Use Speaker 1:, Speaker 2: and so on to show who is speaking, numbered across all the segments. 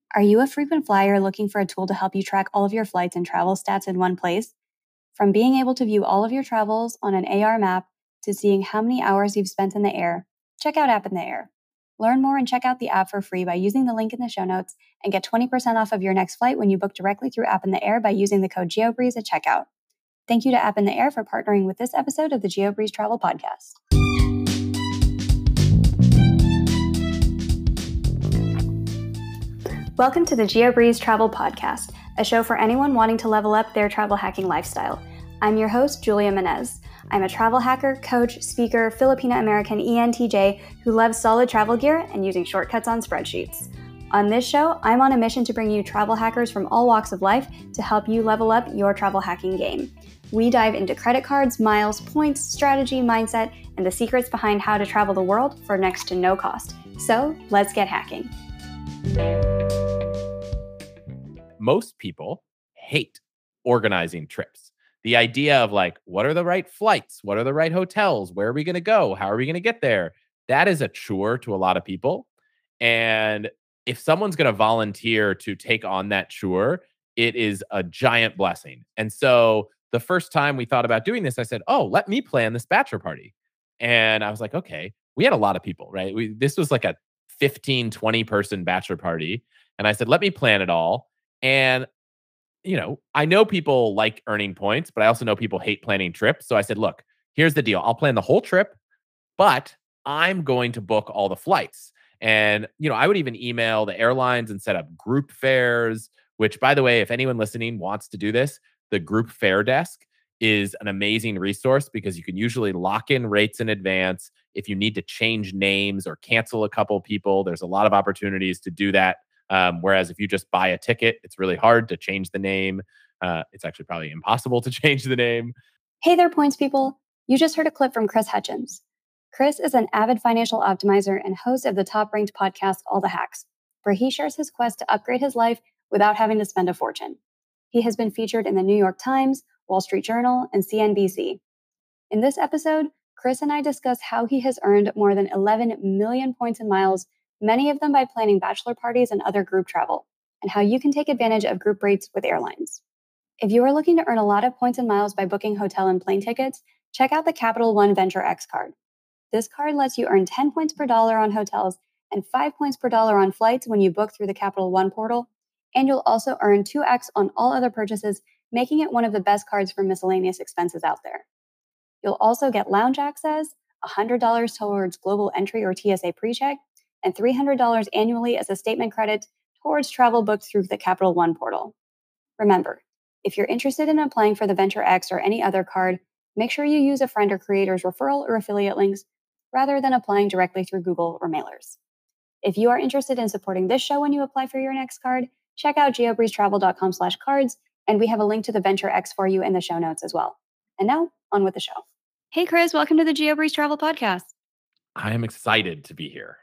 Speaker 1: Are you a frequent flyer looking for a tool to help you track all of your flights and travel stats in one place? From being able to view all of your travels on an AR map to seeing how many hours you've spent in the air, check out App in the Air. Learn more and check out the app for free by using the link in the show notes and get 20% off of your next flight when you book directly through App in the Air by using the code GeoBreeze at checkout. Thank you to App in the Air for partnering with this episode of the GeoBreeze Travel Podcast. Welcome to the GeoBreeze Travel Podcast, a show for anyone wanting to level up their travel hacking lifestyle. I'm your host, Julia Menez. I'm a travel hacker, coach, speaker, Filipino-American ENTJ who loves solid travel gear and using shortcuts on spreadsheets. On this show, I'm on a mission to bring you travel hackers from all walks of life to help you level up your travel hacking game. We dive into credit cards, miles, points, strategy, mindset, and the secrets behind how to travel the world for next to no cost. So, let's get hacking.
Speaker 2: Most people hate organizing trips. The idea of like, what are the right flights? What are the right hotels? Where are we going to go? How are we going to get there? That is a chore to a lot of people. And if someone's going to volunteer to take on that chore, it is a giant blessing. And so the first time we thought about doing this, I said, oh, let me plan this bachelor party. And I was like, okay, we had a lot of people, right? This was like a 15, 20 person bachelor party. And I said, let me plan it all. And, I know people like earning points, but I also know people hate planning trips. So I said, look, here's the deal. I'll plan the whole trip, but I'm going to book all the flights. And, I would even email the airlines and set up group fares, which, by the way, if anyone listening wants to do this, the group fare desk is an amazing resource because you can usually lock in rates in advance. If you need to change names or cancel a couple people, there's a lot of opportunities to do that. Whereas if you just buy a ticket, it's really hard to change the name. It's actually probably impossible to change the name.
Speaker 1: Hey there, points people. You just heard a clip from Chris Hutchins. Chris is an avid financial optimizer and host of the top-ranked podcast, All the Hacks, where he shares his quest to upgrade his life without having to spend a fortune. He has been featured in the New York Times, Wall Street Journal, and CNBC. In this episode, Chris and I discuss how he has earned more than 11 million points and miles, many of them by planning bachelor parties and other group travel, and how you can take advantage of group rates with airlines. If you are looking to earn a lot of points and miles by booking hotel and plane tickets, check out the Capital One Venture X card. This card lets you earn 10 points per dollar on hotels and 5 points per dollar on flights when you book through the Capital One portal, and you'll also earn 2x on all other purchases, making it one of the best cards for miscellaneous expenses out there. You'll also get lounge access, $100 towards global entry or TSA PreCheck, and $300 annually as a statement credit towards travel booked through the Capital One portal. Remember, if you're interested in applying for the Venture X or any other card, make sure you use a friend or creator's referral or affiliate links rather than applying directly through Google or mailers. If you are interested in supporting this show when you apply for your next card, check out geobreezetravel.com/cards, and we have a link to the Venture X for you in the show notes as well. And now, on with the show. Hey, Chris, welcome to the GeoBreeze Travel Podcast.
Speaker 2: I am excited to be here.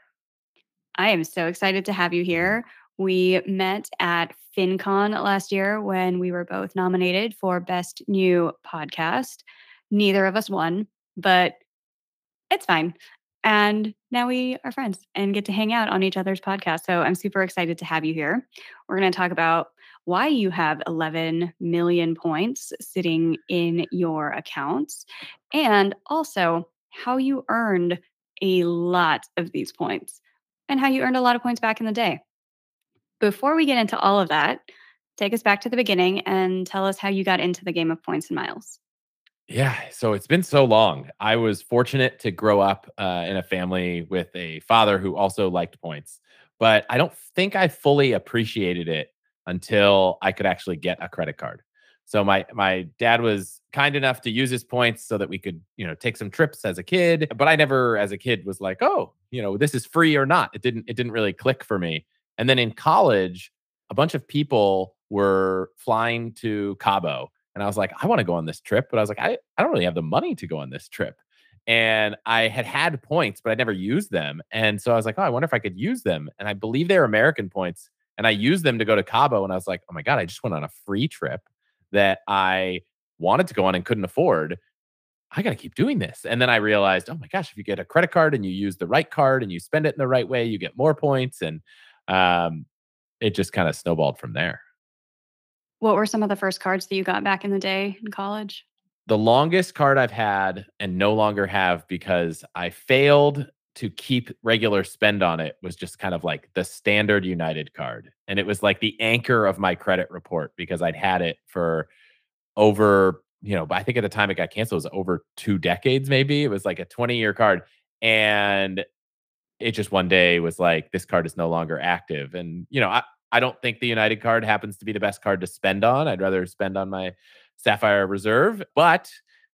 Speaker 1: I am so excited to have you here. We met at FinCon last year when we were both nominated for Best New Podcast. Neither of us won, but it's fine. And now we are friends and get to hang out on each other's podcast. So I'm super excited to have you here. We're going to talk about why you have 11 million points sitting in your accounts and also how you earned a lot of these points and how you earned a lot of points back in the day. Before we get into all of that, take us back to the beginning and tell us how you got into the game of points and miles.
Speaker 2: Yeah, so it's been so long. I was fortunate to grow up in a family with a father who also liked points, but I don't think I fully appreciated it until I could actually get a credit card. So my dad was kind enough to use his points so that we could, take some trips as a kid, but I never as a kid was like, "Oh, this is free or not." It didn't really click for me. And then in college, a bunch of people were flying to Cabo. And I was like, I want to go on this trip. But I was like, I don't really have the money to go on this trip. And I had points, but I never used them. And so I was like, oh, I wonder if I could use them. And I believe they're American points. And I used them to go to Cabo. And I was like, oh my God, I just went on a free trip that I wanted to go on and couldn't afford. I got to keep doing this. And then I realized, oh my gosh, if you get a credit card and you use the right card and you spend it in the right way, you get more points. And it just kind of snowballed from there.
Speaker 1: What were some of the first cards that you got back in the day in college?
Speaker 2: The longest card I've had and no longer have because I failed to keep regular spend on it was just kind of like the standard United card. And it was like the anchor of my credit report because I'd had it for over, I think at the time it got canceled, it was over 2 decades maybe. It was like a 20-year card. And it just one day was like, this card is no longer active. And, I don't think the United card happens to be the best card to spend on. I'd rather spend on my Sapphire Reserve, but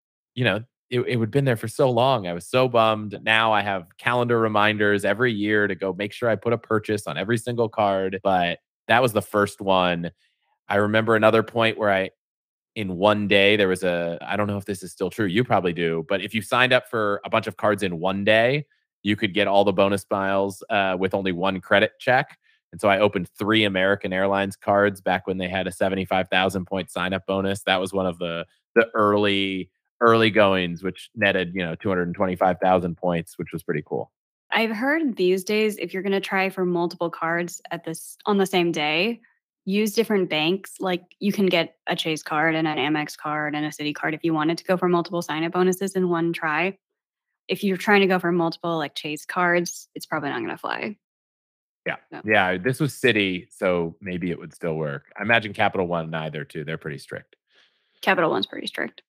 Speaker 2: it would been there for so long. I was so bummed. Now I have calendar reminders every year to go make sure I put a purchase on every single card. But that was the first one. I remember another point where in one day, there was I don't know if this is still true. You probably do. But if you signed up for a bunch of cards in one day, you could get all the bonus miles with only one credit check. And so I opened 3 American Airlines cards back when they had a 75,000 point sign up bonus. That was one of the early goings, which netted, 225,000 points, which was pretty cool.
Speaker 1: I've heard these days, if you're going to try for multiple cards on the same day, use different banks. Like you can get a Chase card and an Amex card and a Citi card if you wanted to go for multiple sign-up bonuses in one try. If you're trying to go for multiple like Chase cards, it's probably not going to fly.
Speaker 2: Yeah.
Speaker 1: No.
Speaker 2: Yeah. This was Citi, so maybe it would still work. I imagine Capital One neither too. They're pretty strict.
Speaker 1: Capital One's pretty strict.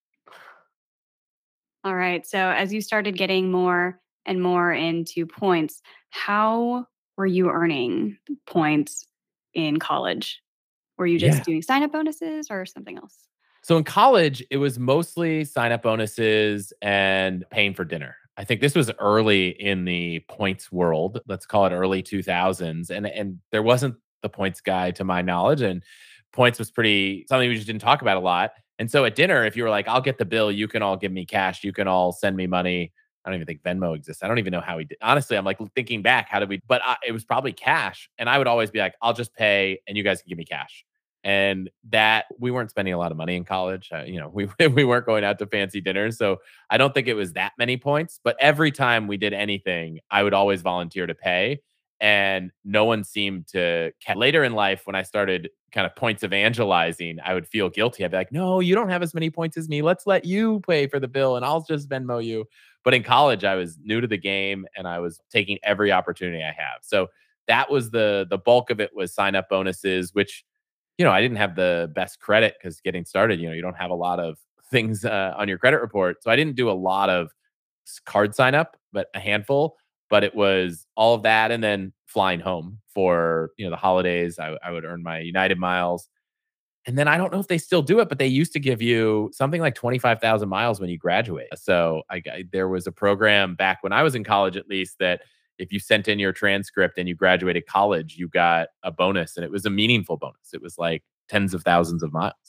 Speaker 1: All right. So as you started getting more and more into points, how were you earning points in college? Were you just
Speaker 2: Yeah.
Speaker 1: doing sign-up bonuses or something else?
Speaker 2: So in college, it was mostly sign up bonuses and paying for dinner. I think this was early in the points world. Let's call it early 2000s. And there wasn't the points guide to my knowledge. And points was pretty something we just didn't talk about a lot. And so at dinner, if you were like, I'll get the bill, you can all give me cash, you can all send me money. I don't even think Venmo exists. I don't even know how we did. Honestly, I'm like thinking back, how did we? But it was probably cash. And I would always be like, I'll just pay and you guys can give me cash. And that we weren't spending a lot of money in college. We we weren't going out to fancy dinners, so I don't think it was that many points. But every time we did anything, I would always volunteer to pay, and no one seemed to. Later in life, when I started kind of points evangelizing, I would feel guilty. I'd be like, "No, you don't have as many points as me. Let's let you pay for the bill, and I'll just Venmo you." But in college, I was new to the game, and I was taking every opportunity I have. So that was the bulk of it was sign up bonuses, which I didn't have the best credit because getting started, you don't have a lot of things on your credit report. So I didn't do a lot of card sign up, but a handful. But it was all of that and then flying home for, the holidays. I would earn my United miles. And then I don't know if they still do it, but they used to give you something like 25,000 miles when you graduate. So there was a program back when I was in college, at least, that if you sent in your transcript and you graduated college, you got a bonus, and it was a meaningful bonus. It was like tens of thousands of miles.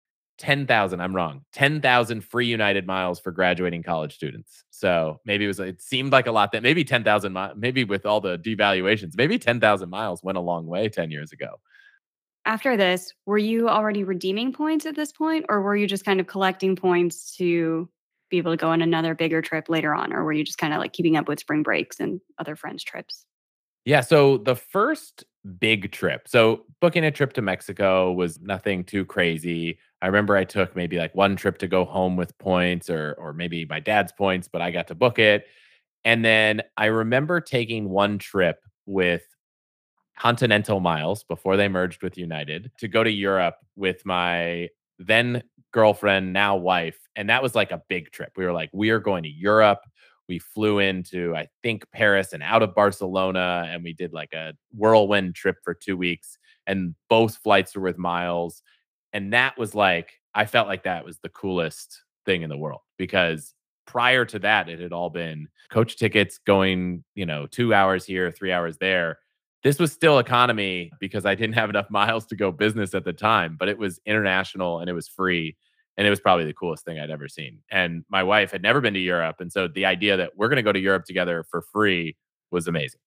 Speaker 2: 10,000, I'm wrong. 10,000 free United miles for graduating college students. So maybe it seemed like a lot, that maybe 10,000 miles, maybe with all the devaluations, maybe 10,000 miles went a long way 10 years ago.
Speaker 1: After this, were you already redeeming points at this point, or were you just kind of collecting points to be able to go on another bigger trip later on? Or were you just kind of like keeping up with spring breaks and other friends' trips?
Speaker 2: Yeah, so the first big trip, so booking a trip to Mexico was nothing too crazy. I remember I took maybe like one trip to go home with points or maybe my dad's points, but I got to book it. And then I remember taking one trip with Continental Miles before they merged with United to go to Europe with my then girlfriend, now wife. And that was like a big trip. We were like, we are going to Europe. We flew into, I think, Paris and out of Barcelona. And we did like a whirlwind trip for 2 weeks. And both flights were with miles. And that was like, I felt like that was the coolest thing in the world because prior to that, it had all been coach tickets going, 2 hours here, 3 hours there. This was still economy because I didn't have enough miles to go business at the time, but it was international and it was free. And it was probably the coolest thing I'd ever seen. And my wife had never been to Europe. And so the idea that we're going to go to Europe together for free was amazing.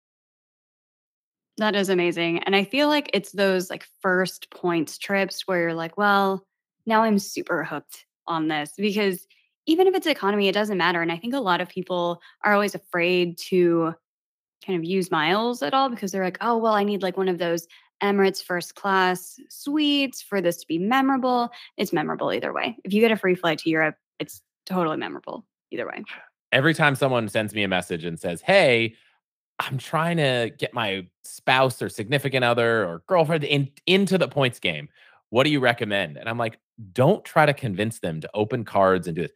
Speaker 1: That is amazing. And I feel like it's those like first points trips where you're like, well, now I'm super hooked on this because even if it's economy, it doesn't matter. And I think a lot of people are always afraid to kind of use miles at all because they're like, oh, well, I need like one of those Emirates first class suites for this to be memorable. It's memorable either way. If you get a free flight to Europe, it's totally memorable either way.
Speaker 2: Every time someone sends me a message and says, "Hey, I'm trying to get my spouse or significant other or girlfriend into the points game. What do you recommend?" And I'm like, don't try to convince them to open cards and do it.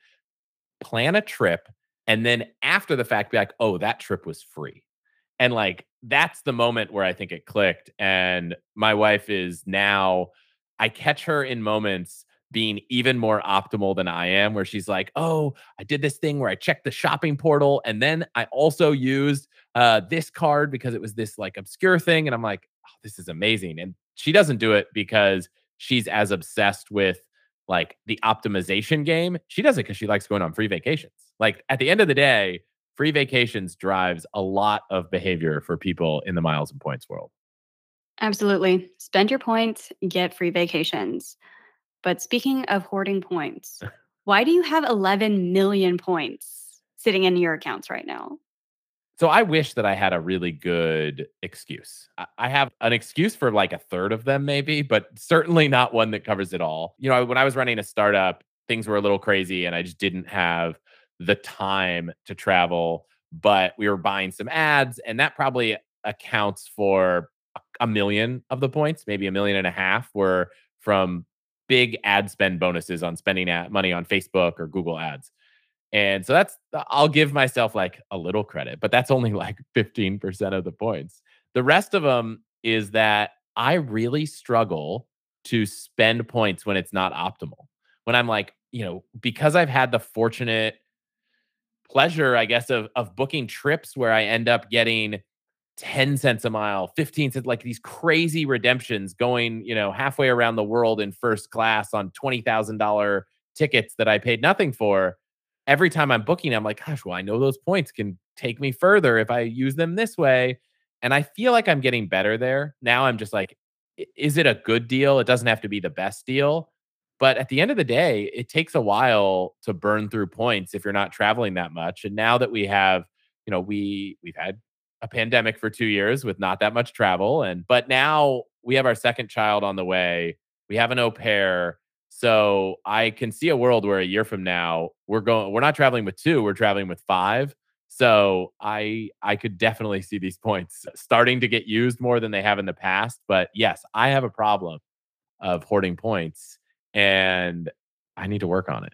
Speaker 2: Plan a trip, and then after the fact, be like, "Oh, that trip was free." And like that's the moment where I think it clicked. And my wife is now, I catch her in moments being even more optimal than I am, where she's like, "Oh, I did this thing where I checked the shopping portal. And then I also used this card because it was this like obscure thing." And I'm like, "Oh, this is amazing." And she doesn't do it because she's as obsessed with like the optimization game. She does it because she likes going on free vacations. Like at the end of the day, free vacations drives a lot of behavior for people in the miles and points world.
Speaker 1: Absolutely. Spend your points, get free vacations. But speaking of hoarding points, why do you have 11 million points sitting in your accounts right now?
Speaker 2: So I wish that I had a really good excuse. I have an excuse for like a third of them, maybe, but certainly not one that covers it all. You know, when I was running a startup, things were a little crazy and I just didn't have the time to travel, but we were buying some ads, and that probably accounts for a million of the points, maybe a million and a half were from big ad spend bonuses on spending money on Facebook or Google ads. And so that's, I'll give myself like a little credit, but that's only like 15% of the points. The rest of them is that I really struggle to spend points when it's not optimal. When I'm like, because I've had the fortunate pleasure, I guess, of booking trips where I end up getting 10 cents a mile, 15 cents, like these crazy redemptions going, halfway around the world in first class on $20,000 tickets that I paid nothing for. Every time I'm booking, I'm like, gosh, well, I know those points can take me further if I use them this way. And I feel like I'm getting better there. Now I'm just like, is it a good deal? It doesn't have to be the best deal. But at the end of the day, it takes a while to burn through points if you're not traveling that much. And now that we have, we've had a pandemic for 2 years with not that much travel, but now we have our second child on the way. We have an au pair. So I can see a world where a year from now we're not traveling with 2, we're traveling with 5. So I could definitely see these points starting to get used more than they have in the past. But yes, I have a problem of hoarding points, and I need to work on it.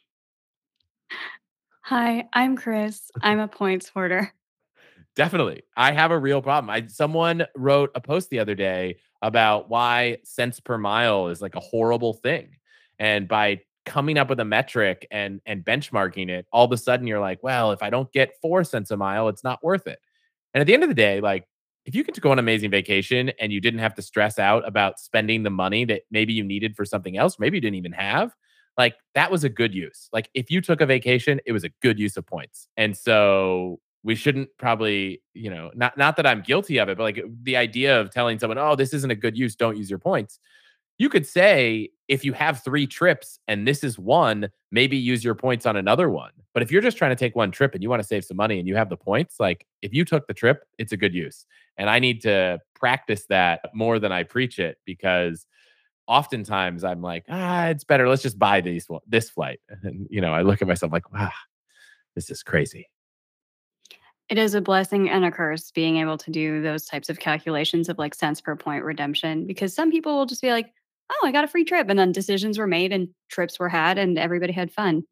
Speaker 1: Hi, I'm Chris. I'm a points hoarder.
Speaker 2: Definitely. I have a real problem. Someone wrote a post the other day about why cents per mile is like a horrible thing. And by coming up with a metric and benchmarking it, all of a sudden you're like, well, if I don't get 4 cents a mile, it's not worth it. And at the end of the day, like if you get to go on an amazing vacation and you didn't have to stress out about spending the money that maybe you needed for something else, maybe you didn't even have, like that was a good use. Like if you took a vacation, it was a good use of points. And so we shouldn't probably, not that I'm guilty of it, but like the idea of telling someone, "Oh, this isn't a good use, don't use your points." You could say, if you have 3 trips and this is one, maybe use your points on another one. But if you're just trying to take one trip and you want to save some money and you have the points, like if you took the trip, it's a good use. And I need to practice that more than I preach it, because oftentimes I'm like, it's better. Let's just buy this flight. And, I look at myself like, wow, this is crazy.
Speaker 1: It is a blessing and a curse being able to do those types of calculations of like cents per point redemption, because some people will just be like, oh, I got a free trip. And then decisions were made and trips were had and everybody had fun.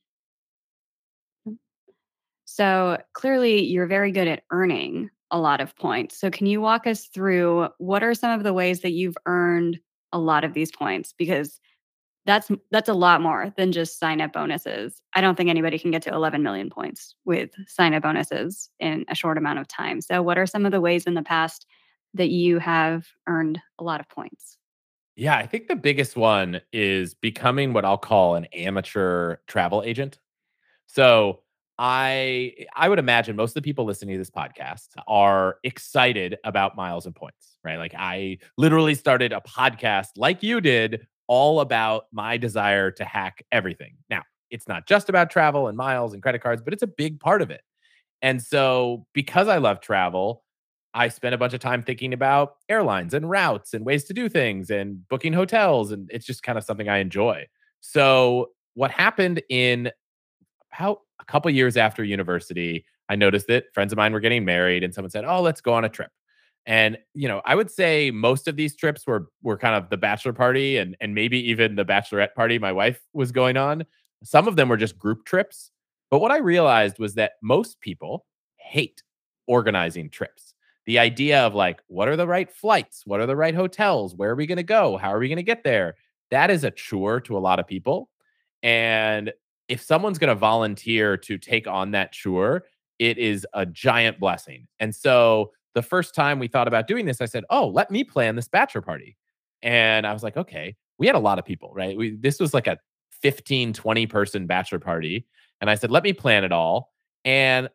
Speaker 1: So clearly, you're very good at earning a lot of points. So, can you walk us through what are some of the ways that you've earned a lot of these points? Because that's a lot more than just sign up bonuses. I don't think anybody can get to 11 million points with sign up bonuses in a short amount of time. So, what are some of the ways in the past that you have earned a lot of points?
Speaker 2: Yeah, I think the biggest one is becoming what I'll call an amateur travel agent. So I would imagine most of the people listening to this podcast are excited about miles and points, right? Like I literally started a podcast like you did, all about my desire to hack everything. Now, it's not just about travel and miles and credit cards, but it's a big part of it. And so because I love travel, I spent a bunch of time thinking about airlines and routes and ways to do things and booking hotels. And it's just kind of something I enjoy. So, what happened in about a couple years after university, I noticed that friends of mine were getting married and someone said, "Oh, let's go on a trip." And, I would say most of these trips were kind of the bachelor party and maybe even the bachelorette party my wife was going on. Some of them were just group trips. But what I realized was that most people hate organizing trips. The idea of like, what are the right flights? What are the right hotels? Where are we going to go? How are we going to get there? That is a chore to a lot of people. And if someone's going to volunteer to take on that chore, it is a giant blessing. And so the first time we thought about doing this, I said, "Oh, let me plan this bachelor party." And I was like, "Okay." We had a lot of people, right? This was like a 15, 20 person bachelor party. And I said, "Let me plan it all." And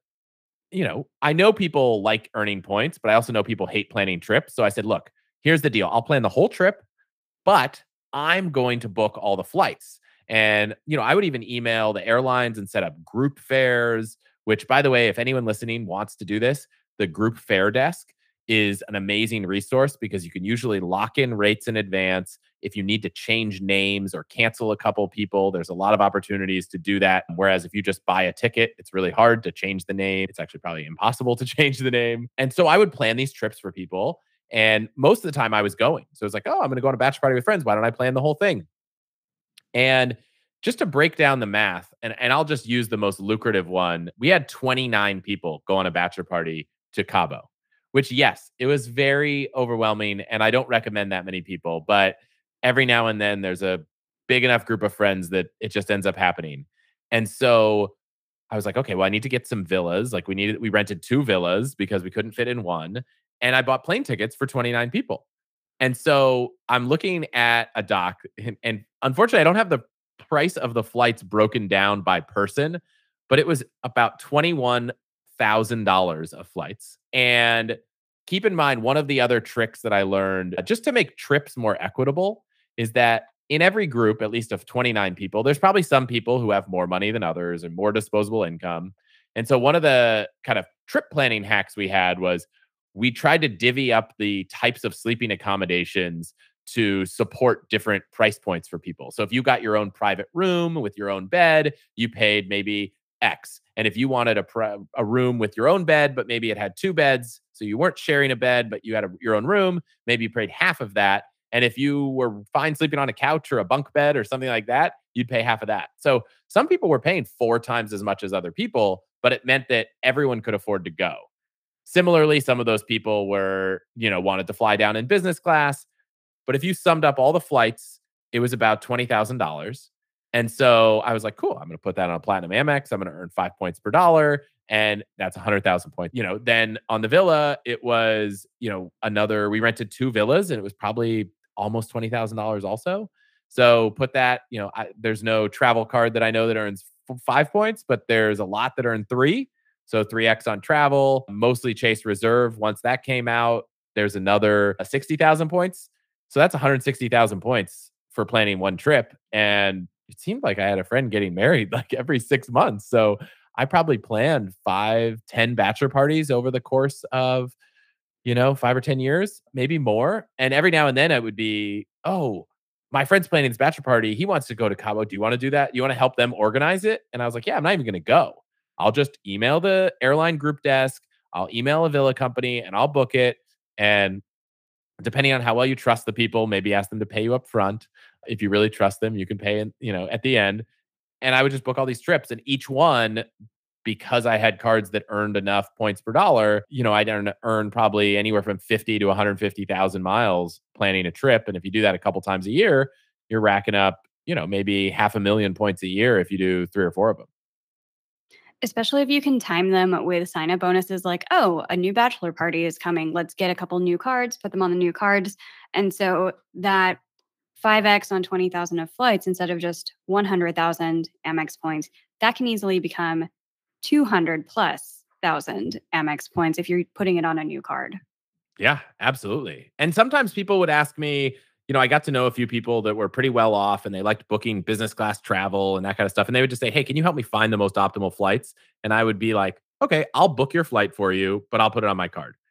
Speaker 2: I know people like earning points, but I also know people hate planning trips. So I said, "Look, here's the deal. I'll plan the whole trip, but I'm going to book all the flights." And, I would even email the airlines and set up group fares, which, by the way, if anyone listening wants to do this, the group fare desk is an amazing resource because you can usually lock in rates in advance. If you need to change names or cancel a couple people, there's a lot of opportunities to do that. Whereas if you just buy a ticket, it's really hard to change the name. It's actually probably impossible to change the name. And so I would plan these trips for people. And most of the time I was going. So it's like, oh, I'm going to go on a bachelor party with friends. Why don't I plan the whole thing? And just to break down the math, and I'll just use the most lucrative one. We had 29 people go on a bachelor party to Cabo, which, yes, it was very overwhelming. And I don't recommend that many people, but every now and then there's a big enough group of friends that it just ends up happening. And so I was like, okay, well, I need to get some villas. Like we rented two villas because we couldn't fit in one. And I bought plane tickets for 29 people. And so I'm looking at a doc, and unfortunately, I don't have the price of the flights broken down by person, but it was about $21,000 of flights. And keep in mind, one of the other tricks that I learned just to make trips more equitable is that in every group, at least of 29 people, there's probably some people who have more money than others and more disposable income. And so one of the kind of trip planning hacks we had was we tried to divvy up the types of sleeping accommodations to support different price points for people. So if you got your own private room with your own bed, you paid maybe X. And if you wanted a room with your own bed, but maybe it had two beds, so you weren't sharing a bed, but you had your own room, maybe you paid half of that. And if you were fine sleeping on a couch or a bunk bed or something like that, you'd pay half of that. So some people were paying four times as much as other people, but it meant that everyone could afford to go. Similarly, some of those people wanted to fly down in business class. But if you summed up all the flights, it was about $20,000. And so I was like, cool, I'm going to put that on a platinum Amex. I'm going to earn 5 points per dollar. And that's 100,000 points. Then on the villa, it was, we rented two villas and it was probably almost $20,000 also. So put that, there's no travel card that I know that earns 5 points, but there's a lot that earn three. So 3x on travel, mostly Chase Reserve. Once that came out, there's another 60,000 points. So that's 160,000 points for planning one trip. And it seemed like I had a friend getting married like every 6 months. So I probably planned 5, 10 bachelor parties over the course of, 5 or 10 years, maybe more. And every now and then it would be, oh, my friend's planning his bachelor party. He wants to go to Cabo. Do you want to do that? You want to help them organize it? And I was like, yeah, I'm not even going to go. I'll just email the airline group desk. I'll email a villa company and I'll book it. And depending on how well you trust the people, maybe ask them to pay you up front. If you really trust them, you can pay at the end. And I would just book all these trips and each one, because I had cards that earned enough points per dollar, I'd earn probably anywhere from 50 to 150,000 miles planning a trip. And if you do that a couple times a year, you're racking up, maybe 500,000 points a year if you do three or four of them.
Speaker 1: Especially if you can time them with sign up bonuses like, oh, a new bachelor party is coming. Let's get a couple new cards, put them on the new cards. And so that 5x on 20,000 of flights instead of just 100,000 Amex points, that can easily become 200 plus thousand Amex points if you're putting it on a new card.
Speaker 2: Yeah, absolutely. And sometimes people would ask me, I got to know a few people that were pretty well off and they liked booking business class travel and that kind of stuff. And they would just say, hey, can you help me find the most optimal flights? And I would be like, okay, I'll book your flight for you, but I'll put it on my card.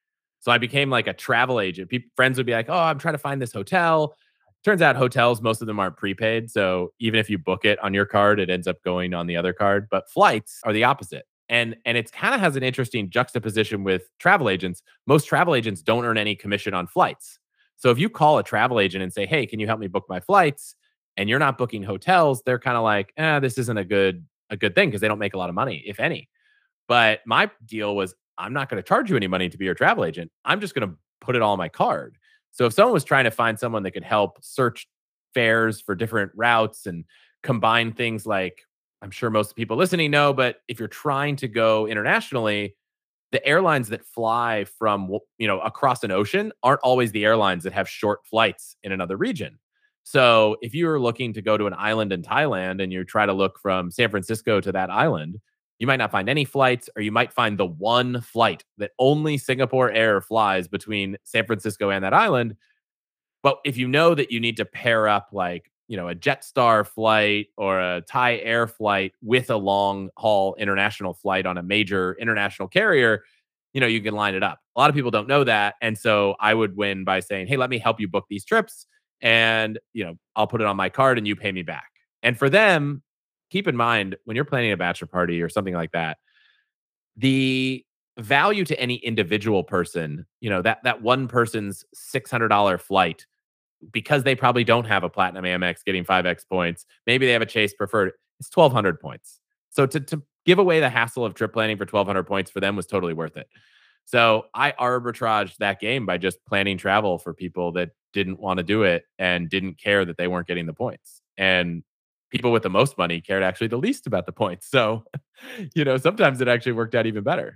Speaker 2: So I became like a travel agent. Friends would be like, "Oh, I'm trying to find this hotel." Turns out hotels, most of them aren't prepaid. So even if you book it on your card, it ends up going on the other card. But flights are the opposite. And it's kind of has an interesting juxtaposition with travel agents. Most travel agents don't earn any commission on flights. So if you call a travel agent and say, "Hey, can you help me book my flights?" and you're not booking hotels, they're kind of like, this isn't a good thing because they don't make a lot of money, if any. But my deal was, I'm not going to charge you any money to be your travel agent. I'm just going to put it all on my card. So if someone was trying to find someone that could help search fares for different routes and combine things like, I'm sure most people listening know, but if you're trying to go internationally, the airlines that fly from across an ocean aren't always the airlines that have short flights in another region. So if you're looking to go to an island in Thailand and you try to look from San Francisco to that island, you might not find any flights, or you might find the one flight that only Singapore Air flies between San Francisco and that island. But if you know that you need to pair up like, a Jetstar flight or a Thai Air flight with a long haul international flight on a major international carrier, you can line it up. A lot of people don't know that. And so I would win by saying, "Hey, let me help you book these trips. And, I'll put it on my card and you pay me back." And for them, keep in mind when you're planning a bachelor party or something like that, the value to any individual person, that one person's $600 flight, because they probably don't have a platinum Amex getting 5x points. Maybe they have a Chase preferred. It's 1,200 points. So to give away the hassle of trip planning for 1,200 points for them was totally worth it. So I arbitraged that game by just planning travel for people that didn't want to do it and didn't care that they weren't getting the points. And people with the most money cared actually the least about the points. So, sometimes it actually worked out even better.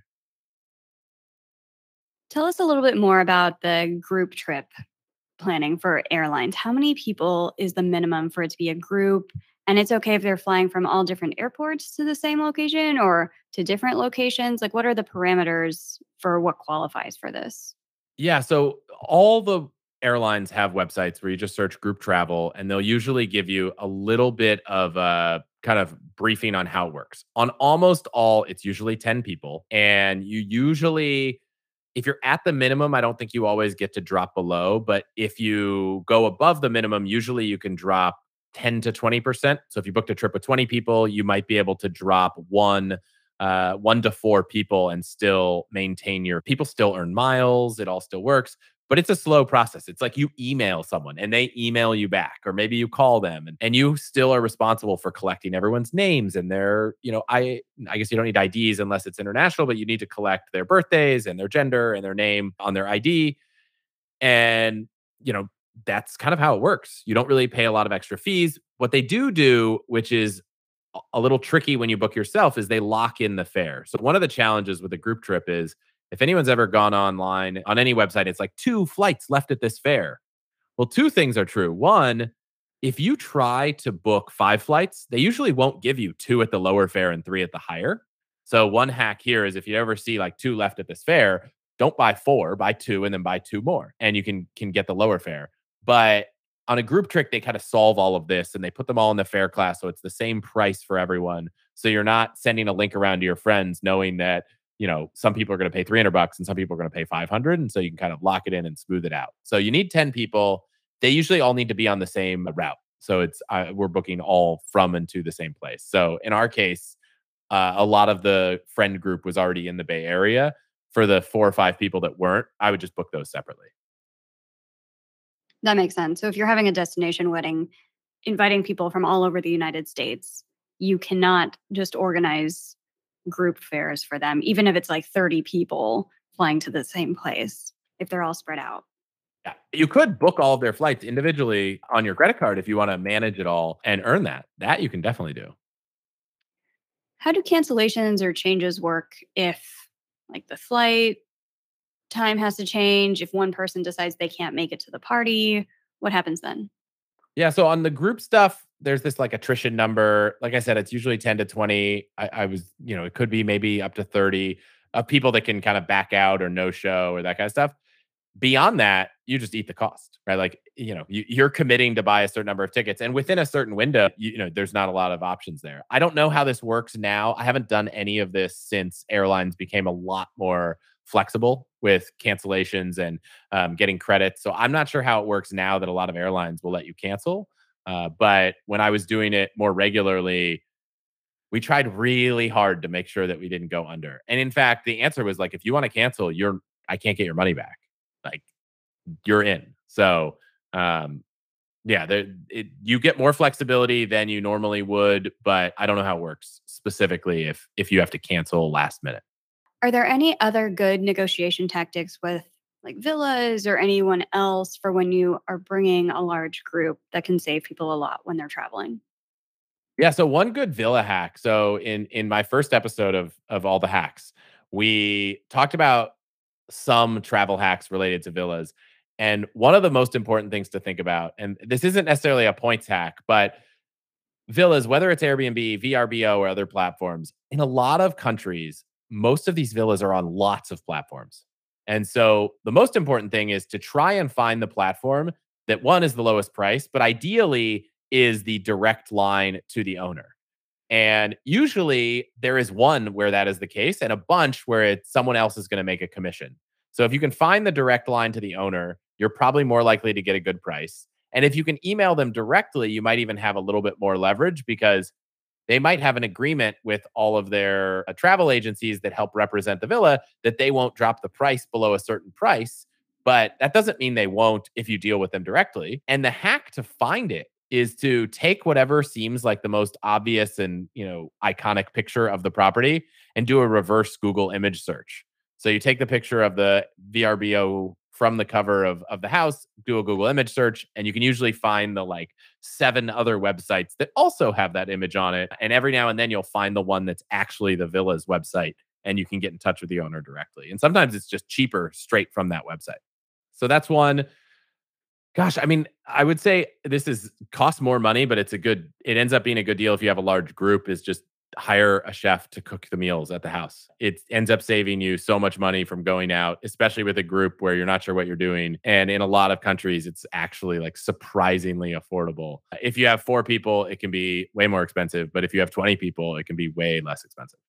Speaker 1: Tell us a little bit more about the group trip planning for airlines. How many people is the minimum for it to be a group? And it's okay if they're flying from all different airports to the same location or to different locations? Like, what are the parameters for what qualifies for this?
Speaker 2: Yeah, so all the airlines have websites where you just search group travel and they'll usually give you a little bit of a kind of briefing on how it works. On almost all, it's usually 10 people. And you usually, if you're at the minimum, I don't think you always get to drop below. But if you go above the minimum, usually you can drop 10 to 20%. So if you booked a trip with 20 people, you might be able to drop one to four people and still maintain your people still earn miles. It all still works, but it's a slow process. It's like you email someone and they email you back, or maybe you call them and you still are responsible for collecting everyone's names and their, I guess you don't need IDs unless it's international, but you need to collect their birthdays and their gender and their name on their ID. And, that's kind of how it works. You don't really pay a lot of extra fees. What they do, which is a little tricky when you book yourself, is they lock in the fare. So one of the challenges with a group trip is, if anyone's ever gone online on any website, it's like two flights left at this fare. Well, two things are true. One, if you try to book five flights, they usually won't give you two at the lower fare and three at the higher. So one hack here is, if you ever see like two left at this fare, don't buy four, buy two, and then buy two more, and you can get the lower fare. But on a group trick, they kind of solve all of this and they put them all in the fare class. So it's the same price for everyone. So you're not sending a link around to your friends knowing that, some people are going to pay $300 and some people are going to pay 500. And so you can kind of lock it in and smooth it out. So you need 10 people. They usually all need to be on the same route. So we're booking all from and to the same place. So in our case, a lot of the friend group was already in the Bay Area. For the 4 or 5 people that weren't, I would just book those separately.
Speaker 1: That makes sense. So if you're having a destination wedding, inviting people from all over the United States, you cannot just organize group fares for them, even if it's like 30 people flying to the same place, if they're all spread out.
Speaker 2: Yeah. You could book all of their flights individually on your credit card if you want to manage it all and earn that. That you can definitely do.
Speaker 1: How do cancellations or changes work if, like, the flight time has to change? If one person decides they can't make it to the party, what happens then?
Speaker 2: Yeah. So on the group stuff, there's this like attrition number. Like I said, it's usually 10 to 20. I was, it could be maybe up to 30 of people that can kind of back out or no show or that kind of stuff. Beyond that, you just eat the cost, right? Like, you're committing to buy a certain number of tickets, and within a certain window, there's not a lot of options there. I don't know how this works now. I haven't done any of this since airlines became a lot more flexible with cancellations and getting credits. So I'm not sure how it works now that a lot of airlines will let you cancel. But when I was doing it more regularly, we tried really hard to make sure that we didn't go under. And in fact, the answer was like, if you want to cancel, I can't get your money back. Like you're in. So um, yeah, you get more flexibility than you normally would, but I don't know how it works specifically if you have to cancel last minute.
Speaker 1: Are there any other good negotiation tactics with like villas or anyone else for when you are bringing a large group that can save people a lot when they're traveling?
Speaker 2: Yeah, so one good villa hack. So in my first episode of all the hacks, we talked about some travel hacks related to villas. And one of the most important things to think about, and this isn't necessarily a points hack, but villas, whether it's Airbnb, VRBO, or other platforms, in a lot of countries, most of these villas are on lots of platforms. And so the most important thing is to try and find the platform that one is the lowest price, but ideally is the direct line to the owner. And usually there is one where that is the case and a bunch where it's someone else is going to make a commission. So if you can find the direct line to the owner, you're probably more likely to get a good price. And if you can email them directly, you might even have a little bit more leverage because they might have an agreement with all of their travel agencies that help represent the villa that they won't drop the price below a certain price. But that doesn't mean they won't if you deal with them directly. And the hack to find it is to take whatever seems like the most obvious and, iconic picture of the property and do a reverse Google image search. So you take the picture of the VRBO from the cover of the house, do a Google image search, and you can usually find the like 7 other websites that also have that image on it. And every now and then you'll find the one that's actually the villa's website and you can get in touch with the owner directly. And sometimes it's just cheaper straight from that website. So that's one. Gosh, I mean, I would say this is costs more money, but it ends up being a good deal if you have a large group, is just hire a chef to cook the meals at the house. It ends up saving you so much money from going out, especially with a group where you're not sure what you're doing. And in a lot of countries, it's actually like surprisingly affordable. If you have 4 people, it can be way more expensive, but if you have 20 people, it can be way less expensive.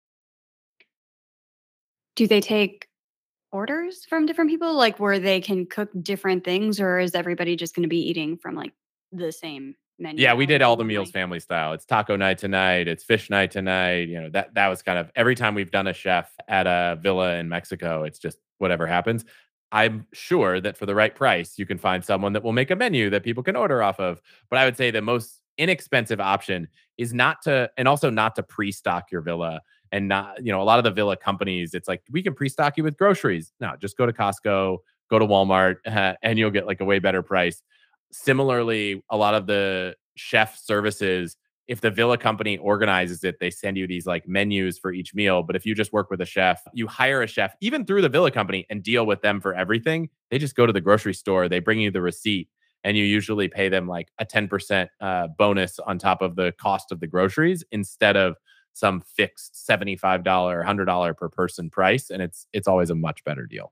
Speaker 1: Do they take orders from different people, like where they can cook different things, or is everybody just going to be eating from like the same menu
Speaker 2: Yeah, we did all the meals
Speaker 1: only?
Speaker 2: family style. It's taco night tonight, it's fish night tonight. That was kind of every time we've done a chef at a villa in Mexico, it's just whatever happens. I'm sure that for the right price, you can find someone that will make a menu that people can order off of. But I would say the most inexpensive option is not to, and also not to pre-stock your villa. And not, a lot of the villa companies, it's like, we can pre-stock you with groceries. No, just go to Costco, go to Walmart, and you'll get like a way better price. Similarly, a lot of the chef services, if the villa company organizes it, they send you these like menus for each meal. But if you just work with a chef, you hire a chef, even through the villa company, and deal with them for everything. They just go to the grocery store, they bring you the receipt, and you usually pay them like a 10% bonus on top of the cost of the groceries instead of some fixed $75, $100 per person price. And it's always a much better deal.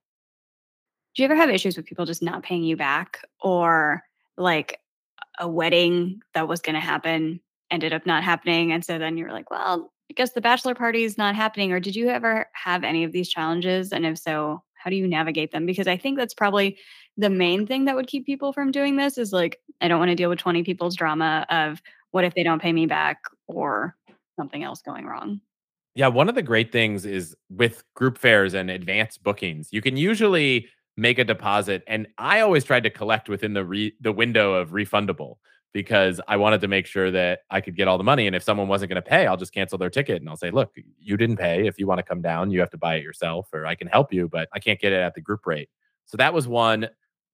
Speaker 1: Do you ever have issues with people just not paying you back, or like a wedding that was going to happen ended up not happening? And so then you're like, well, I guess the bachelor party is not happening. Or did you ever have any of these challenges? And if so, how do you navigate them? Because I think that's probably the main thing that would keep people from doing this is like, I don't want to deal with 20 people's drama of what if they don't pay me back or something else going wrong.
Speaker 2: Yeah, one of the great things is with group fares and advanced bookings, you can usually make a deposit, and I always tried to collect within the window of refundable because I wanted to make sure that I could get all the money, and if someone wasn't going to pay, I'll just cancel their ticket and I'll say, "Look, you didn't pay. If you want to come down, you have to buy it yourself, or I can help you, but I can't get it at the group rate." So that was one.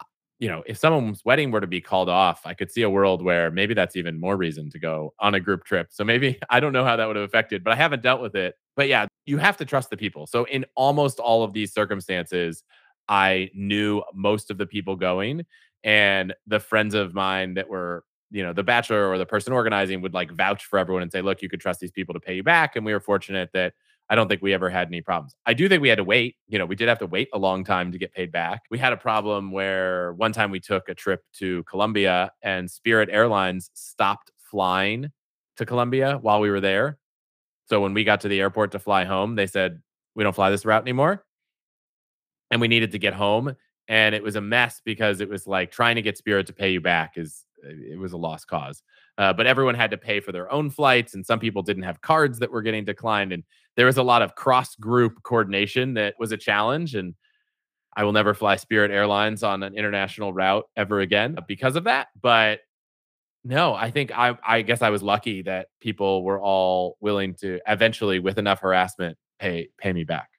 Speaker 2: If someone's wedding were to be called off, I could see a world where maybe that's even more reason to go on a group trip. So maybe I don't know how that would have affected, but I haven't dealt with it. But yeah, you have to trust the people. So in almost all of these circumstances, I knew most of the people going, and the friends of mine that were, the bachelor or the person organizing would like vouch for everyone and say, look, you could trust these people to pay you back. And we were fortunate that I don't think we ever had any problems. I do think we had to wait. We did have to wait a long time to get paid back. We had a problem where one time we took a trip to Colombia and Spirit Airlines stopped flying to Colombia while we were there. So when we got to the airport to fly home, they said, we don't fly this route anymore. and we needed to get home. And it was a mess because it was like trying to get Spirit to pay you back is it was a lost cause. But everyone had to pay for their own flights, and some people didn't have cards that were getting declined. And there was a lot of cross group coordination that was a challenge. And I will never fly Spirit Airlines on an international route ever again because of that. But no, I think I guess I was lucky that people were all willing to eventually, with enough harassment, pay me back.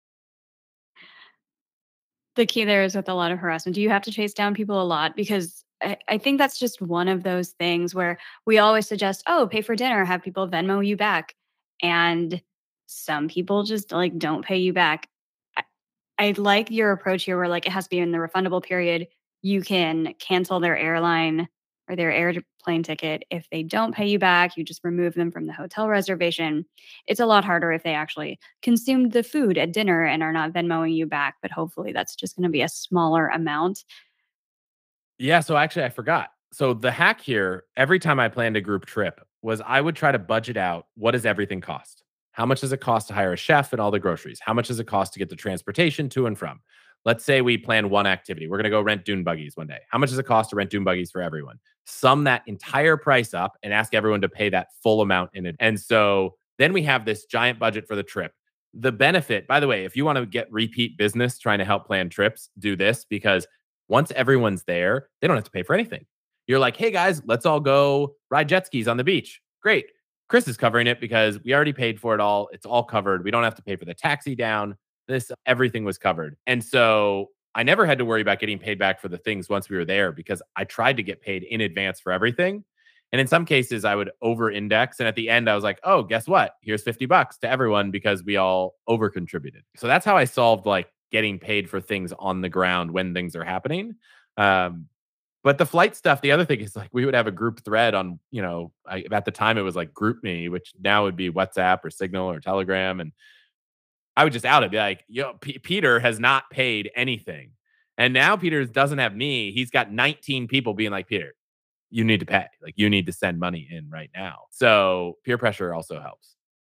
Speaker 1: The key there is with a lot of harassment. Do you have to chase down people a lot? Because I think that's just one of those things where we always suggest, oh, pay for dinner, have people Venmo you back. And some people just like don't pay you back. I, I like your approach here where like it has to be in the refundable period. You can cancel their airline or their airplane ticket. If they don't pay you back, you just remove them from the hotel reservation. It's a lot harder if they actually consumed the food at dinner and are not Venmoing you back, but hopefully that's just going to be a smaller amount.
Speaker 2: Yeah, so actually I forgot. So the hack here, every time I planned a group trip, was I would try to budget out what does everything cost? How much does it cost to hire a chef and all the groceries? How much does it cost to get the transportation to and from? Let's say we plan one activity. We're going to go rent dune buggies one day. How much does it cost to rent dune buggies for everyone? Sum that entire price up and ask everyone to pay that full amount in it. And so then we have this giant budget for the trip. The benefit, by the way, if you want to get repeat business trying to help plan trips, do this because once everyone's there, they don't have to pay for anything. You're like, hey guys, let's all go ride jet skis on the beach. Great. Chris is covering it because we already paid for it all. It's all covered. We don't have to pay for the taxi down. Everything was covered. And so I never had to worry about getting paid back for the things once we were there because I tried to get paid in advance for everything. And in some cases, I would over index. And at the end, I was like, oh, guess what? Here's $50 to everyone because we all over contributed. So that's how I solved like getting paid for things on the ground when things are happening. Um, but the flight stuff, the other thing is like we would have a group thread on, at the time it was like GroupMe, which now would be WhatsApp or Signal or Telegram. And I would just out it, be like, Peter has not paid anything. And now Peter doesn't have me. He's got 19 people being like, Peter, you need to pay. Like you need to send money in right now. So peer pressure also helps.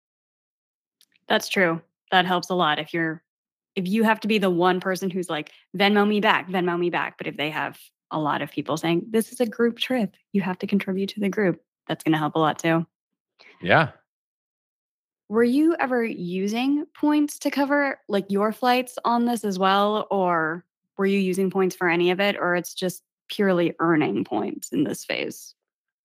Speaker 1: That's true. That helps a lot. If you have to be the one person who's like, Venmo me back, Venmo me back. But if they have a lot of people saying, this is a group trip, you have to contribute to the group, that's going to help a lot too.
Speaker 2: Yeah.
Speaker 1: Were you ever using points to cover like your flights on this as well? Or were you using points for any of it? Or it's just purely earning points in this phase?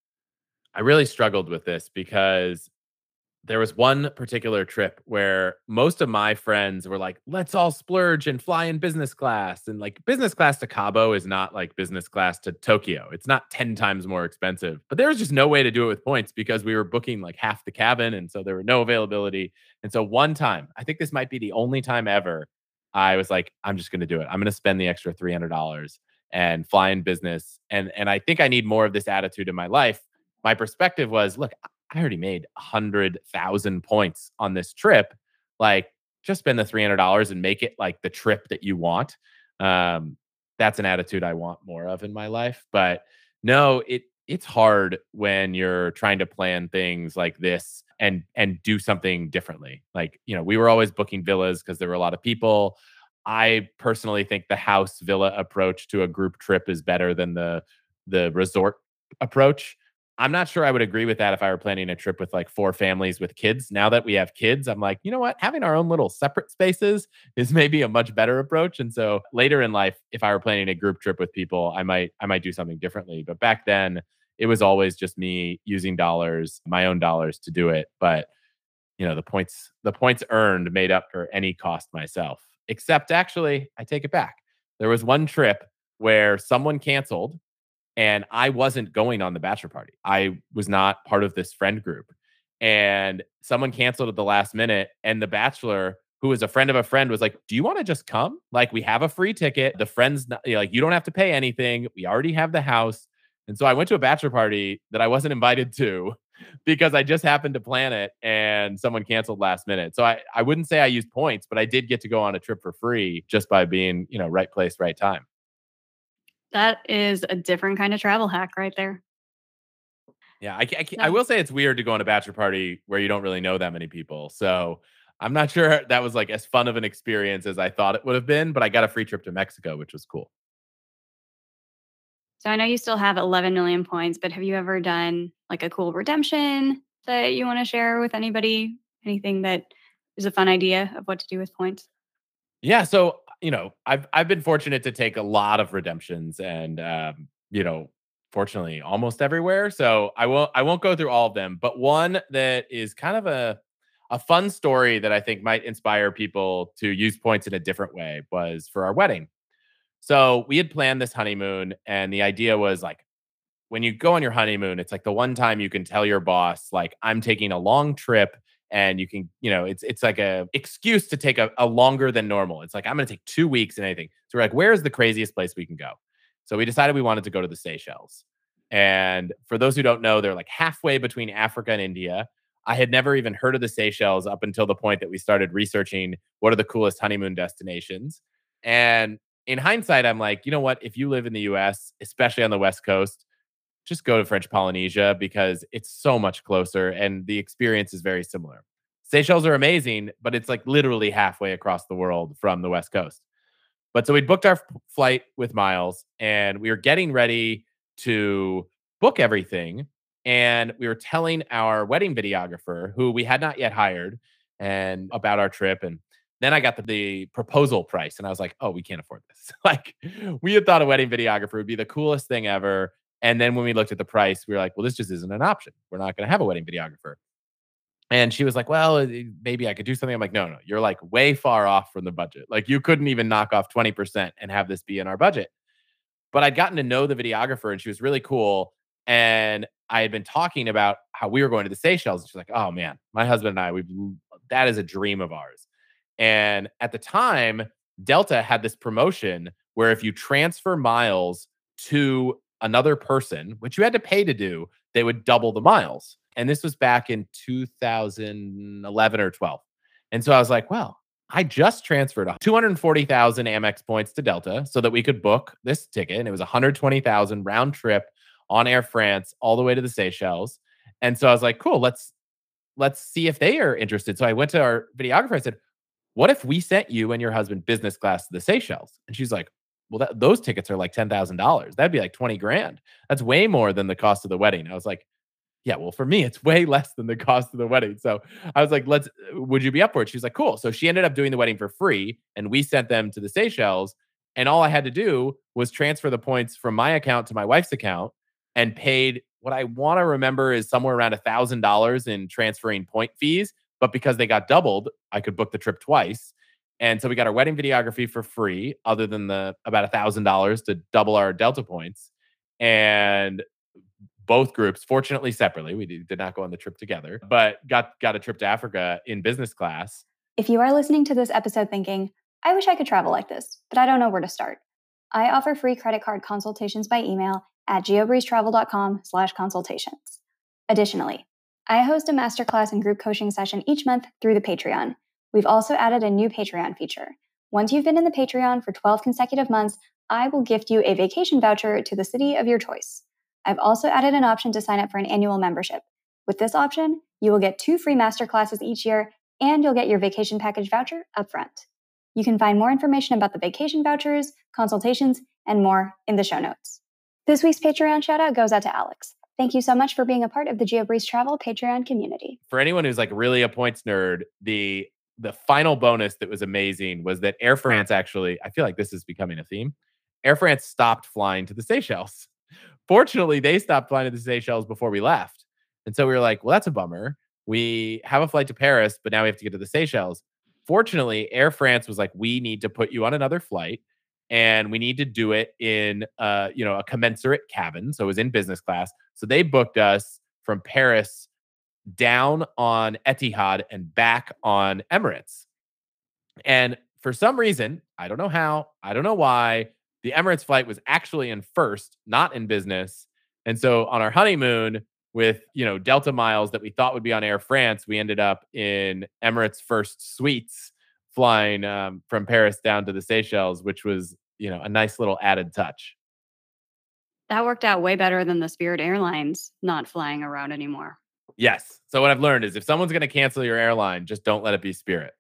Speaker 2: I really struggled with this because there was one particular trip where most of my friends were like, let's all splurge and fly in business class. And like business class to Cabo is not like business class to Tokyo. It's not 10 times more expensive. But there was just no way to do it with points because we were booking like half the cabin. And so there were no availability. And so one time, I think this might be the only time ever, I was like, I'm just going to do it. I'm going to spend the extra $300 and fly in business. And I think I need more of this attitude in my life. My perspective was, look, I already made 100,000 points on this trip. Like, just spend the $300 and make it like the trip that you want. Um, that's an attitude I want more of in my life. But no, it's hard when you're trying to plan things like this and do something differently. Like, we were always booking villas because there were a lot of people. I personally think the house villa approach to a group trip is better than the resort approach. I'm not sure I would agree with that if I were planning a trip with like 4 families with kids. Now that we have kids, I'm like, you know what? Having our own little separate spaces is maybe a much better approach. And so later in life, if I were planning a group trip with people, I might do something differently. But back then, it was always just me using dollars, my own dollars to do it. But the points earned made up for any cost myself. Except actually, I take it back. There was one trip where someone canceled and I wasn't going on the bachelor party. I was not part of this friend group. And someone canceled at the last minute. And the bachelor, who was a friend of a friend, was like, do you want to just come? Like, we have a free ticket. The friend's not, like, you don't have to pay anything. We already have the house. And so I went to a bachelor party that I wasn't invited to because I just happened to plan it and someone canceled last minute. So I wouldn't say I used points, but I did get to go on a trip for free just by being, right place, right time.
Speaker 1: That is a different kind of travel hack right there.
Speaker 2: Yeah, I
Speaker 1: No.
Speaker 2: will say it's weird to go on a bachelor party where you don't really know that many people. So I'm not sure that was like as fun of an experience as I thought it would have been, but I got a free trip to Mexico, which was cool.
Speaker 1: So I know you still have 11 million points, but have you ever done like a cool redemption that you want to share with anybody? Anything that is a fun idea of what to do with points?
Speaker 2: Yeah, so, I've been fortunate to take a lot of redemptions and, fortunately almost everywhere. So I won't go through all of them, but one that is kind of a fun story that I think might inspire people to use points in a different way was for our wedding. So we had planned this honeymoon, and the idea was like when you go on your honeymoon, it's like the one time you can tell your boss, like, I'm taking a long trip, and you can, it's like a excuse to take a longer than normal. It's like, I'm gonna take 2 weeks and anything. So we're like, where's the craziest place we can go? So we decided we wanted to go to the Seychelles. And for those who don't know, they're like halfway between Africa and India. I had never even heard of the Seychelles up until the point that we started researching what are the coolest honeymoon destinations. And in hindsight, I'm like, you know what? If you live in the US, especially on the West Coast, just go to French Polynesia because it's so much closer and the experience is very similar. Seychelles are amazing, but it's like literally halfway across the world from the West Coast. But so we booked our flight with Miles and we were getting ready to book everything. And we were telling our wedding videographer, who we had not yet hired, and about our trip. And then I got the proposal price and I was like, oh, we can't afford this. Like, we had thought a wedding videographer would be the coolest thing ever. And then when we looked at the price, we were like, well, this just isn't an option. We're not going to have a wedding videographer. And she was like, well, maybe I could do something. I'm like, no, no, you're like way far off from the budget. Like, you couldn't even knock off 20% and have this be in our budget. But I'd gotten to know the videographer and she was really cool. And I had been talking about how we were going to the Seychelles. And she's like, oh man, my husband and I, that is a dream of ours. And at the time, Delta had this promotion where if you transfer miles to another person, which you had to pay to do, they would double the miles. And this was back in 2011 or 12. And so I was like, well, I just transferred 240,000 Amex points to Delta so that we could book this ticket. And it was 120,000 round trip on Air France all the way to the Seychelles. And so I was like, cool, let's see if they are interested. So I went to our videographer. I said, what if we sent you and your husband business class to the Seychelles? And she's like, well, those tickets are like $10,000. That'd be like 20 grand. That's way more than the cost of the wedding. I was like, yeah, well, for me, it's way less than the cost of the wedding. So I was like, would you be up for it? She's like, cool. So she ended up doing the wedding for free and we sent them to the Seychelles. And all I had to do was transfer the points from my account to my wife's account and paid what I want to remember is somewhere around $1,000 in transferring point fees. But because they got doubled, I could book the trip twice. And so we got our wedding videography for free, other than the about $1,000 to double our Delta points. And both groups, fortunately separately, we did not go on the trip together, but got a trip to Africa in business class.
Speaker 1: If you are listening to this episode thinking, I wish I could travel like this, but I don't know where to start, I offer free credit card consultations by email at geobreezetravel.com/consultations. Additionally, I host a masterclass and group coaching session each month through the Patreon. We've also added a new Patreon feature. Once you've been in the Patreon for 12 consecutive months, I will gift you a vacation voucher to the city of your choice. I've also added an option to sign up for an annual membership. With this option, you will get 2 free masterclasses each year, and you'll get your vacation package voucher upfront. You can find more information about the vacation vouchers, consultations, and more in the show notes. This week's Patreon shoutout goes out to Alex. Thank you so much for being a part of the GeoBreeze Travel Patreon community.
Speaker 2: For anyone who's like really a points nerd, the final bonus that was amazing was that Air France actually, I feel like this is becoming a theme. Air France stopped flying to the Seychelles. Fortunately, they stopped flying to the Seychelles before we left. And so we were like, well, that's a bummer. We have a flight to Paris, but now we have to get to the Seychelles. Fortunately, Air France was like, we need to put you on another flight and we need to do it in a commensurate cabin. So it was in business class. So they booked us from Paris down on Etihad and back on Emirates. And for some reason, I don't know how, I don't know why, the Emirates flight was actually in first, not in business. And so on our honeymoon with, Delta miles that we thought would be on Air France, we ended up in Emirates first suites flying from Paris down to the Seychelles, which was, a nice little added touch.
Speaker 1: That worked out way better than the Spirit Airlines not flying around anymore.
Speaker 2: Yes. So what I've learned is if someone's going to cancel your airline, just don't let it be Spirit.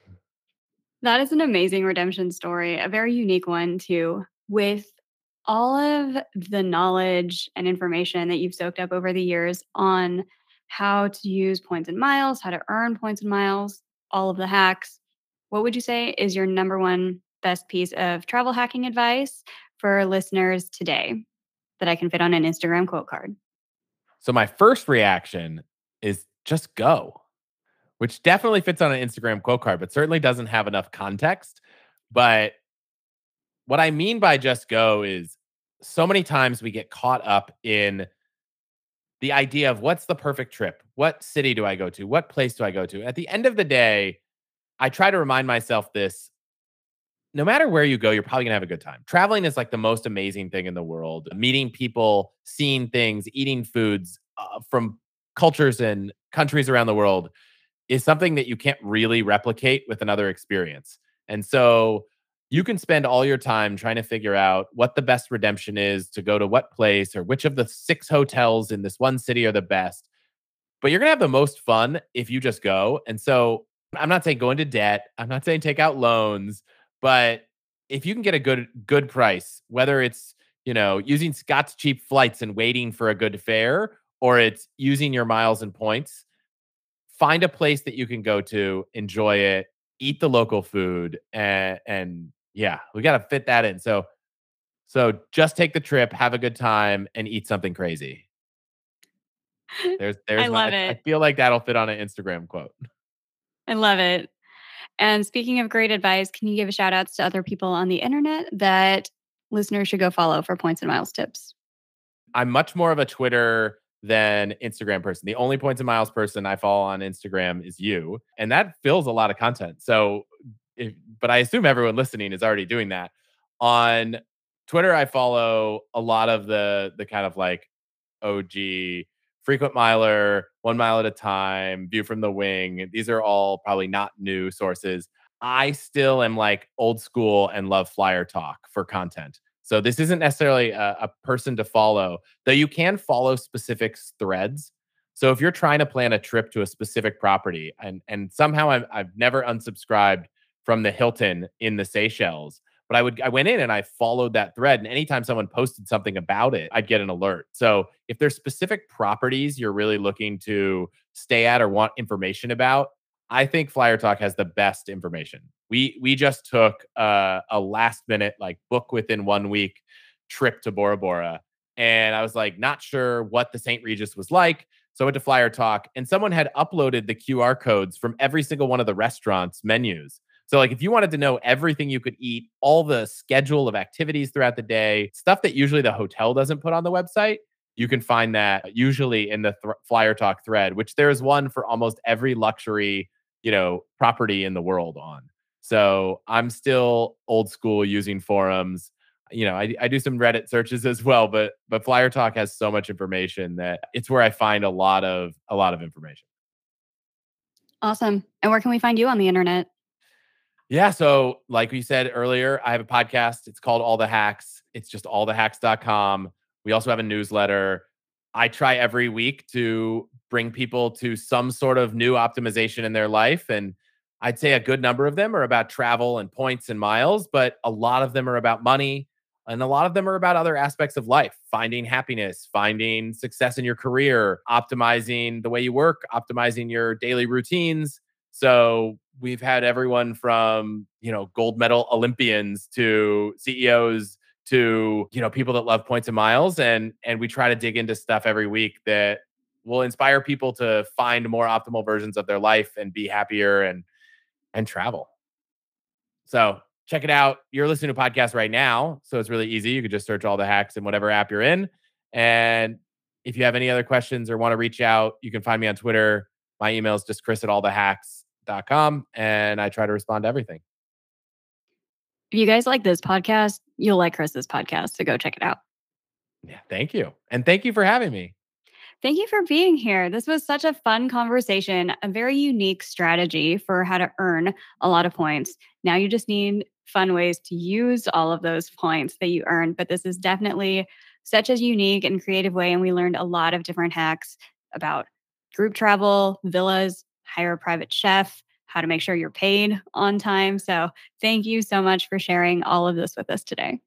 Speaker 1: That is an amazing redemption story, a very unique one too. With all of the knowledge and information that you've soaked up over the years on how to use points and miles, how to earn points and miles, all of the hacks, what would you say is your number one best piece of travel hacking advice for listeners today that I can fit on an Instagram quote card?
Speaker 2: So my first reaction is just go, which definitely fits on an Instagram quote card, but certainly doesn't have enough context. But what I mean by just go is so many times we get caught up in the idea of what's the perfect trip? What city do I go to? What place do I go to? At the end of the day, I try to remind myself this: no matter where you go, you're probably gonna have a good time. Traveling is like the most amazing thing in the world. Meeting people, seeing things, eating foods from cultures and countries around the world is something that you can't really replicate with another experience. And so you can spend all your time trying to figure out what the best redemption is to go to what place or which of the 6 hotels in this one city are the best. But you're going to have the most fun if you just go. And so I'm not saying go into debt. I'm not saying take out loans, but if you can get a good price, whether it's, using Scott's cheap flights and waiting for a good fare, or it's using your miles and points, find a place that you can go to, enjoy it, eat the local food, and yeah, we got to fit that in. So just take the trip, have a good time, and eat something crazy. There's
Speaker 1: I
Speaker 2: there's
Speaker 1: love
Speaker 2: my I
Speaker 1: it.
Speaker 2: feel like that'll fit on an Instagram quote.
Speaker 1: I love it. And speaking of great advice, can you give a shout outs to other people on the internet that listeners should go follow for points and miles tips?
Speaker 2: I'm much more of a Twitter than Instagram person. The only points and miles person I follow on Instagram is you, and that fills a lot of content. So, but I assume everyone listening is already doing that. On Twitter, I follow a lot of the kind of like OG frequent miler, 1 mile at a time, view from the wing. These are all probably not new sources. I still am like old school and love Flyer Talk for content. So this isn't necessarily a person to follow, though you can follow specific threads. So if you're trying to plan a trip to a specific property, and somehow I've never unsubscribed from the Hilton in the Seychelles, but I went in and I followed that thread, and anytime someone posted something about it, I'd get an alert. So if there's specific properties you're really looking to stay at or want information about, I think Flyer Talk has the best information. We just took a last minute, like, book within 1 week trip to Bora Bora, and I was like not sure what the St. Regis was like. So I went to Flyer Talk, and someone had uploaded the QR codes from every single one of the restaurants' menus. So, like, if you wanted to know everything you could eat, all the schedule of activities throughout the day, stuff that usually the hotel doesn't put on the website, you can find that usually in the Flyer Talk thread, which there's one for almost every luxury, property in the world on. So I'm still old school using forums. I do some Reddit searches as well, but Flyer Talk has so much information that it's where I find a lot of information.
Speaker 1: Awesome. And where can we find you on the internet?
Speaker 2: Yeah. So, like we said earlier, I have a podcast. It's called All the Hacks. It's just allthehacks.com. We also have a newsletter. I try every week to bring people to some sort of new optimization in their life. And I'd say a good number of them are about travel and points and miles, but a lot of them are about money. And a lot of them are about other aspects of life, finding happiness, finding success in your career, optimizing the way you work, optimizing your daily routines. So we've had everyone from, gold medal Olympians to CEOs to, people that love points and miles. And we try to dig into stuff every week that will inspire people to find more optimal versions of their life and be happier and travel. So check it out. You're listening to a podcast right now, so it's really easy. You could just search All the Hacks in whatever app you're in. And if you have any other questions or want to reach out, you can find me on Twitter. My email is just chris@allthehacks.com, and I try to respond to everything.
Speaker 1: If you guys like this podcast, you'll like Chris's podcast. So go check it out.
Speaker 2: Yeah, thank you. And thank you for having me.
Speaker 1: Thank you for being here. This was such a fun conversation, a very unique strategy for how to earn a lot of points. Now you just need fun ways to use all of those points that you earn. But this is definitely such a unique and creative way. And we learned a lot of different hacks about group travel, villas, hire a private chef, how to make sure you're paid on time. So thank you so much for sharing all of this with us today.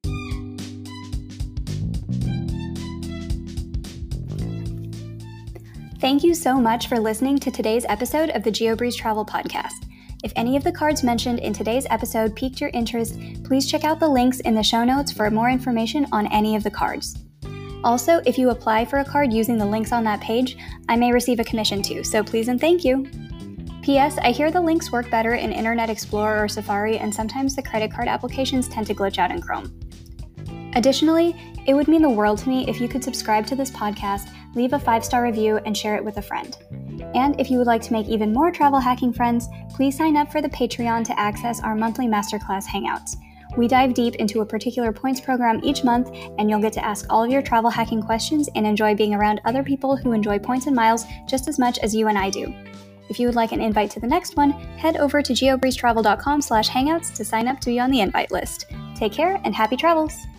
Speaker 1: Thank you so much for listening to today's episode of the GeoBreeze Travel Podcast. If any of the cards mentioned in today's episode piqued your interest, please check out the links in the show notes for more information on any of the cards. Also, if you apply for a card using the links on that page, I may receive a commission too, so please and thank you. P.S. I hear the links work better in Internet Explorer or Safari, and sometimes the credit card applications tend to glitch out in Chrome. Additionally, it would mean the world to me if you could subscribe to this podcast, leave a 5-star review, and share it with a friend. And if you would like to make even more travel hacking friends, please sign up for the Patreon to access our monthly masterclass hangouts. We dive deep into a particular points program each month, and you'll get to ask all of your travel hacking questions and enjoy being around other people who enjoy points and miles just as much as you and I do. If you would like an invite to the next one, head over to geobreezetravel.com/hangouts to sign up to be on the invite list. Take care and happy travels!